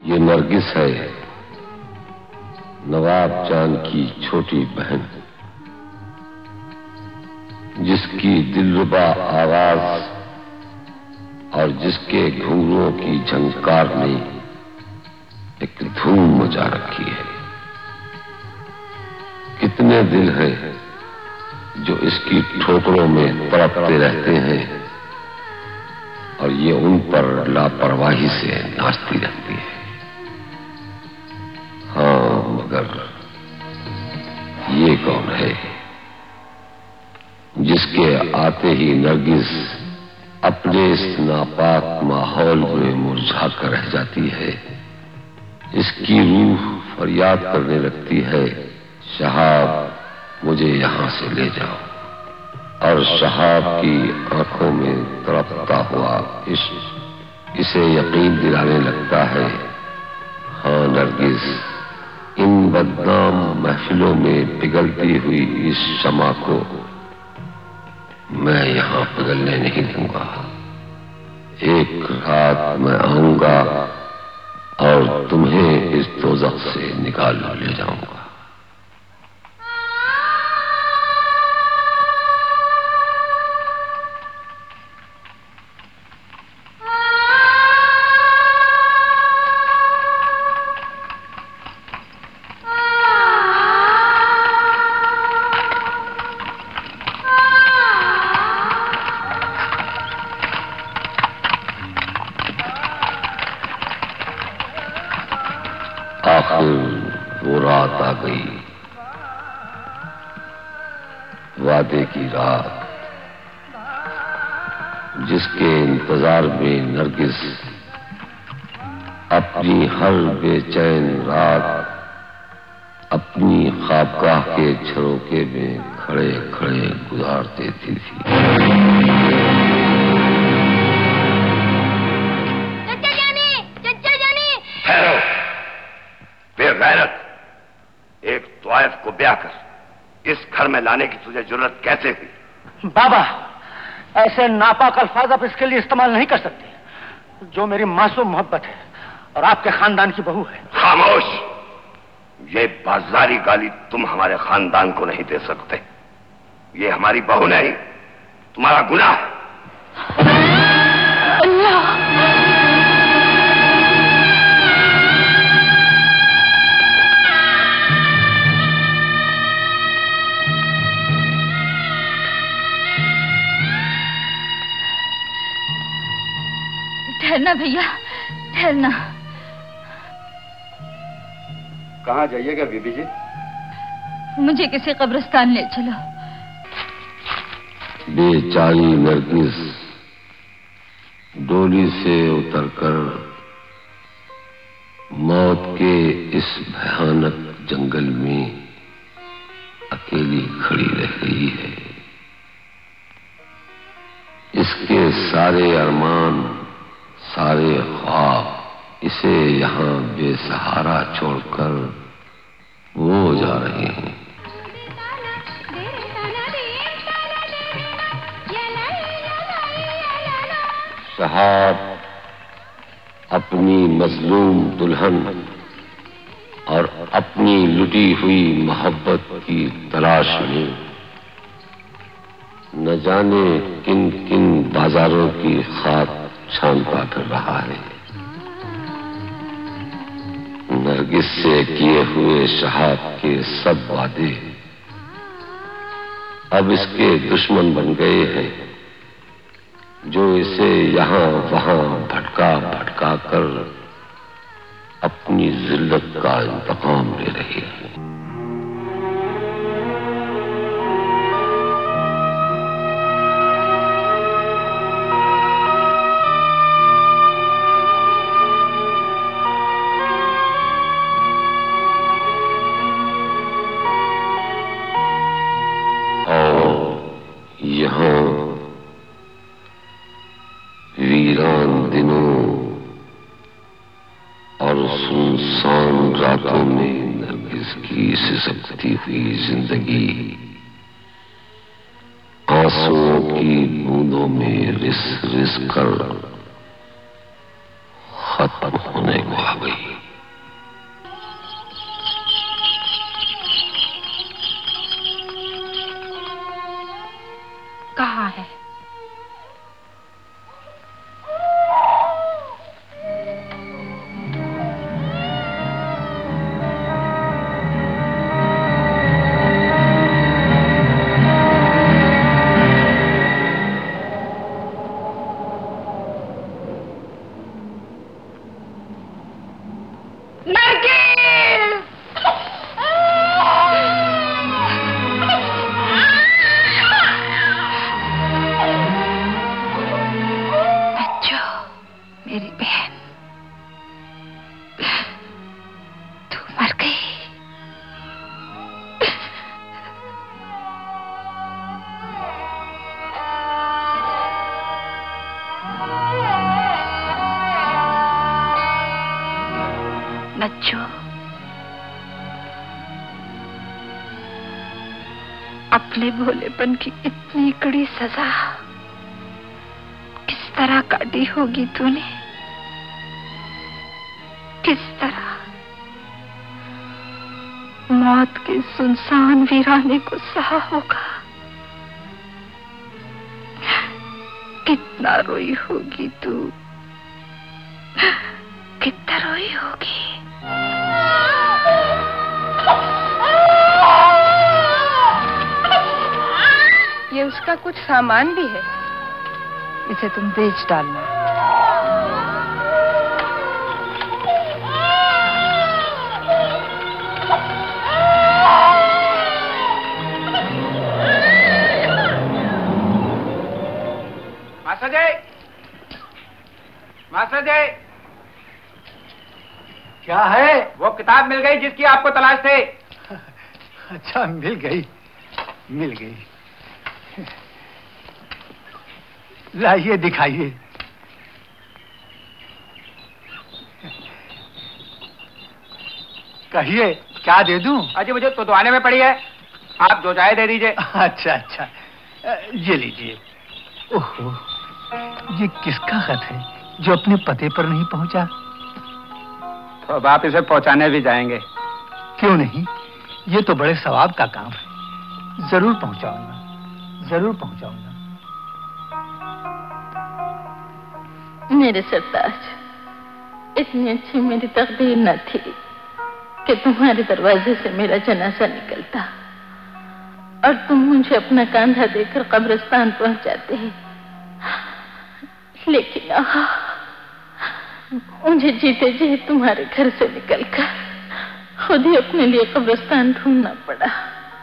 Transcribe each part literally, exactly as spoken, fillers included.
ये नरगिस है, नवाब जान की छोटी बहन, जिसकी दिलरुबा आवाज और जिसके घुंघरूओं की झंकार ने एक धूम मचा रखी है। कितने दिल हैं जो इसकी ठोकरों में तड़पते रहते हैं और ये उन पर लापरवाही से नाचती रहती है। हाँ, मगर ये कौन है जिसके आते ही नरगिस अपने इस नापाक माहौल में मुरझा कर रह जाती है। इसकी रूह फरियाद करने लगती है, शहाब मुझे यहां से ले जाओ। और शहाब की आंखों में तड़पता हुआ इश्क इसे यकीन दिलाने लगता है, हाँ नरगिस, इन बदनाम महफिलों में पिघलती हुई इस शमा को मैं यहां पिघलने नहीं दूंगा। एक रात मैं आऊंगा और तुम्हें इस दोज़ख से निकाल ले जाऊंगा। आखिर वो रात आ गई, वादे की रात, जिसके इंतजार में नरगिस अपनी हर बेचैन रात अपनी ख्वाबगाह के झरोके में खड़े खड़े गुजार देती थी। एक त्वाइफ को ब्याह कर इस घर में लाने की तुझे जरूरत कैसे हुई? बाबा, ऐसे नापाक अल्फाज आप इसके लिए इस्तेमाल नहीं कर सकते। जो मेरी मासूम मोहब्बत है और आपके खानदान की बहू है। खामोश! ये बाजारी गाली तुम हमारे खानदान को नहीं दे सकते। ये हमारी बहू नहीं, तुम्हारा गुनाह है। ठहरना भैया, ठहरना। कहाँ जाइएगा बीबी जी? मुझे किसी कब्रिस्तान ले चलो। बेचारी नरगिस डोली से उतरकर मौत के इस भयानक जंगल में अकेली खड़ी रह गई है। इसके सारे अरमान, सारे ख्वाब इसे यहाँ बेसहारा छोड़कर वो जा रहे हैं। शहाब अपनी मजलूम दुल्हन और अपनी लुटी हुई मोहब्बत की तलाश में न जाने किन किन बाजारों की खाक छानता कर रहा है। नरगिस से किए हुए शहाब के सब वादे अब इसके दुश्मन बन गए हैं, जो इसे यहाँ वहां भटका भटका कर अपनी जिल्लत का इंतकाम ले रही है। यहाँ वीरान दिनों और सुनसान रातों में नरगिस की सिसकती हुई जिंदगी आंसुओं की बूंदों में रिस रिस कर खत्म होने को आ गई। नज्जो, अपने भोलेपन की इतनी कड़ी सजा किस तरह काटी होगी तूने? किस तरह मौत के सुनसान वीराने को सहा होगा? कितना रोई होगी तू, कितना रोई होगी। ये उसका कुछ सामान भी है, इसे तुम बेच डालना। मास्टर जी, मास्टर जी, क्या है? वो किताब मिल गई जिसकी आपको तलाश थी। अच्छा, मिल गई, मिल गई। लाइए, दिखाइए। कहिए, क्या दे दूं? अजी मुझे तो दुआने में पड़ी है, आप जो चाहे दे दीजिए। अच्छा अच्छा, ये लीजिए। ओहो, ये किसका खत है जो अपने पते पर नहीं पहुंचा? तो अब आप इसे पहुंचाने भी जाएंगे? क्यों नहीं, ये तो बड़े सवाब का काम है। जरूर पहुंचाऊंगा, जरूर पहुंचाऊंगा। मेरे सरताज, इतनी अच्छी मेरी तकदीर न थी कि तुम्हारे दरवाजे से मेरा जनाजा निकलता और तुम मुझे अपना कंधा देकर कब्रिस्तान पहुंचाते हैं। लेकिन आहा, मुझे जीते जी तुम्हारे घर से निकलकर खुद ही अपने लिए कब्रिस्तान ढूंढना पड़ा।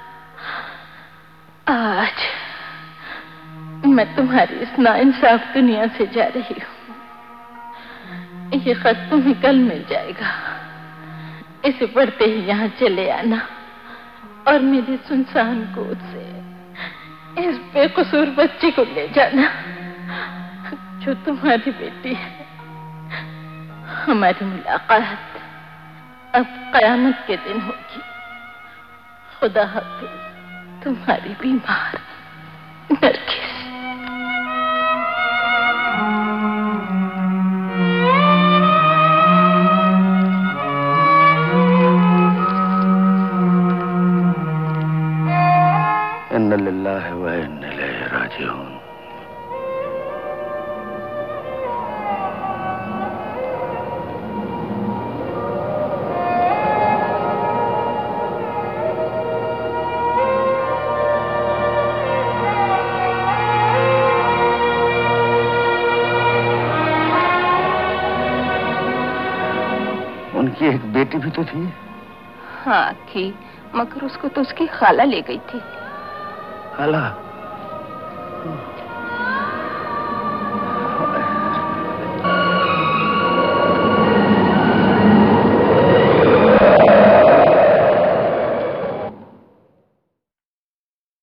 आज मैं तुम्हारी इस नाइंसाफ दुनिया से जा रही हूँ। ये खत तुम्हें कल मिल जाएगा, इसे पढ़ते ही यहाँ चले आना और मेरी सुनसान गोद से इस बेकसूर बच्ची को ले जाना जो तुम्हारी बेटी है। हमारी मुलाकात अब कयामत के दिन होगी। खुदा हाफिज, तुम्हारी बीमार नरगिस। इन्ना लिल्लाहि व इन्ना इलैहि राजिऊन। उनकी एक बेटी भी तो थी। हाँ थी, मगर उसको तो उसकी खाला ले गई थी। खाला?